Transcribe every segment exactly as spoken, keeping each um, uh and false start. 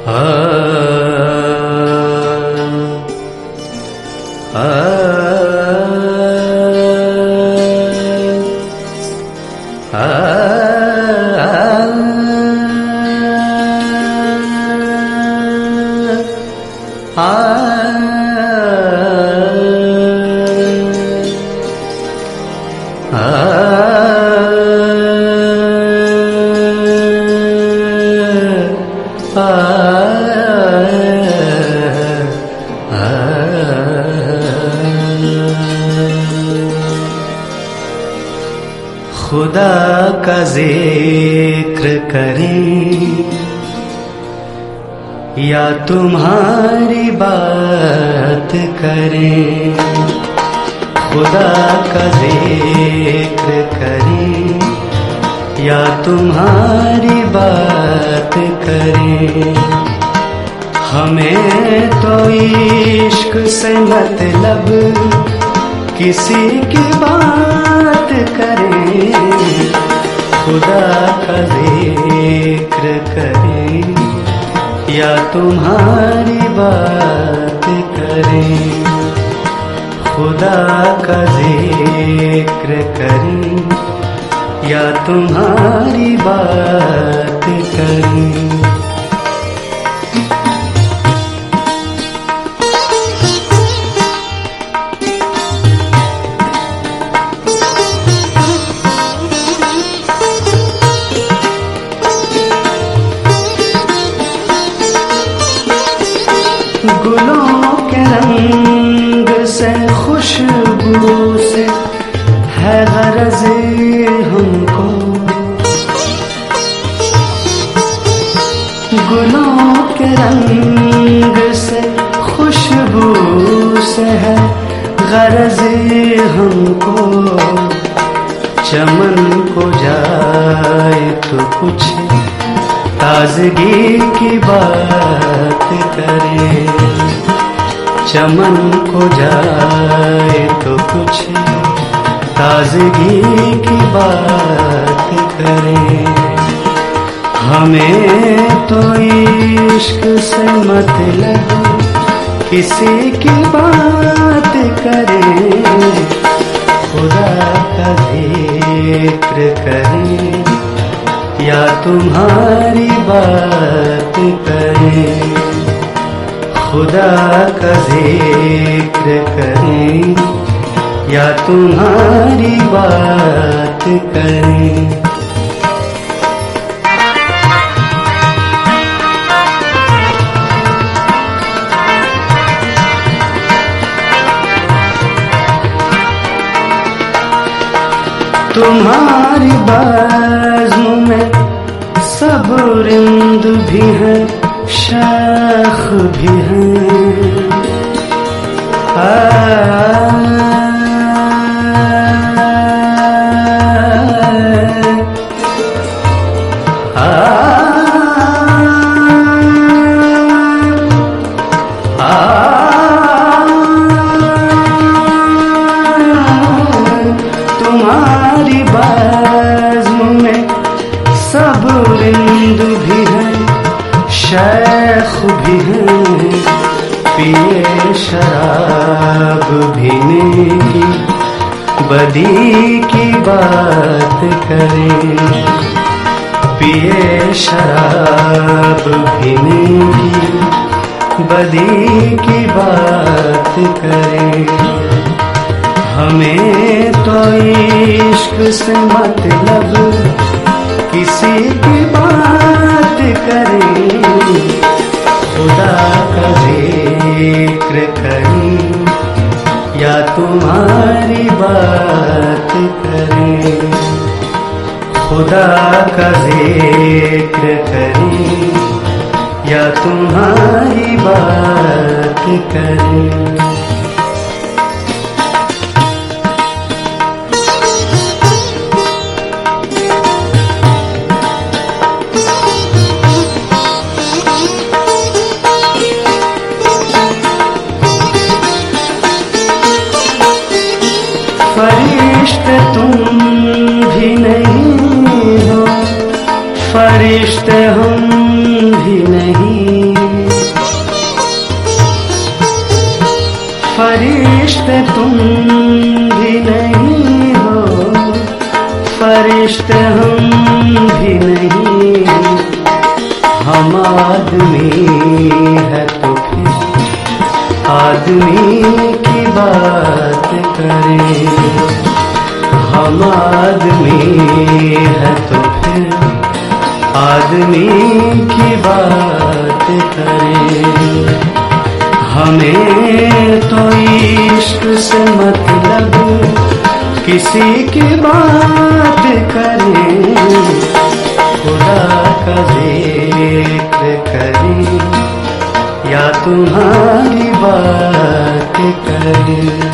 खुदा का जिक्र करें या तुम्हारी बात करें, खुदा का जिक्र करें या तुम्हारी बात करें। हमें तो इश्क से मतलब किसी की बात करें, खुदा का जिक्र करें या तुम्हारी बात करें, खुदा का जिक्र करें या तुम्हारी बात करें। गुलों के रंग से खुशबू से है गरज हमको, गुलों के रंग से खुशबू से है गरज हमको। चमन को जाए तो कुछ ताजगी की बात करें, चमन को जाए तो कुछ ताजगी की बात करें। हमें तो इश्क से मतलब किसी की बात करें, खुदा का जिक्र करें या तुम्हारी बात करें, खुदा का जिक्र करें या तुम्हारी बात करें। तुम्हारी बाज़ों में सब रिंद भी है, शाख भी है। तुम्हारी बाज़ों में सब रिंद भी है, शेख भी है। पिए शराब भी नहीं, बदी की बात करें, पिए शराब भी नहीं, बदी की बात करें। हमें तो इश्क से मतलब किसी की बात करें, खुदा का जिक्र करें या तुम्हारी बात करें, खुदा का जिक्र करें या तुम्हारी बात करें। फरिश्ते तुम भी नहीं हो, फरिश्ते हम भी नहीं, हम भी नहीं, हम आदमी है तो फिर आदमी की बात करें। हम आदमी है तो फिर आदमी की बात करें। हमें तो इश्क से मतलब किसी की बात करें, खुदा का जिक्र करें या तुम्हारी बात करें।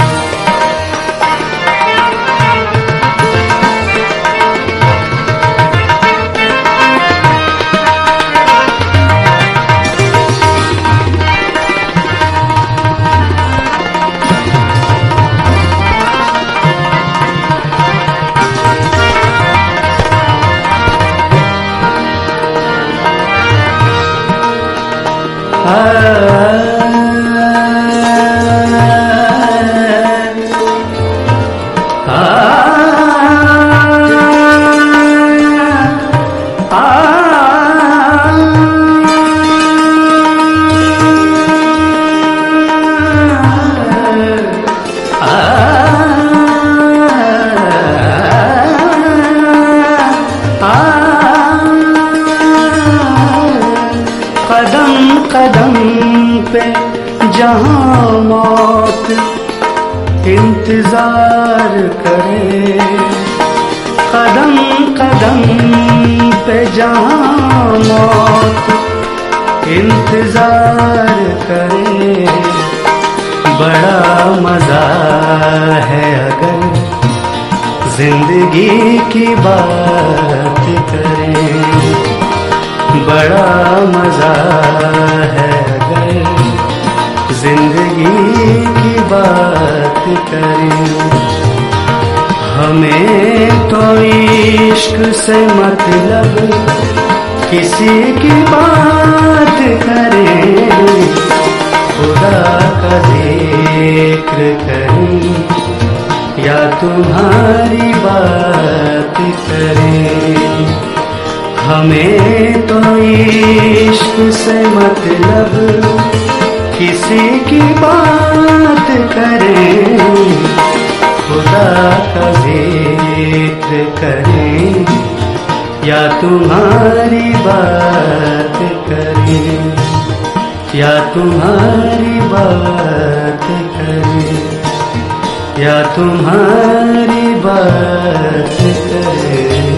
कदम पे जहाँ मौत इंतजार करे, कदम कदम पे जहाँ मौत इंतजार करे। बड़ा मजा है अगर जिंदगी की बात करें, बड़ा मजा है अगर जिंदगी की बात करें। हमें तो इश्क से मतलब किसी की बात करें, खुदा का जिक्र करें या तुम्हारी बात करें। हमें तो इश्क से मतलब किसी की बात करें, खुदा का जिक्र करें या तुम्हारी बात करें, या तुम्हारी बात करें, या तुम्हारी बात करें।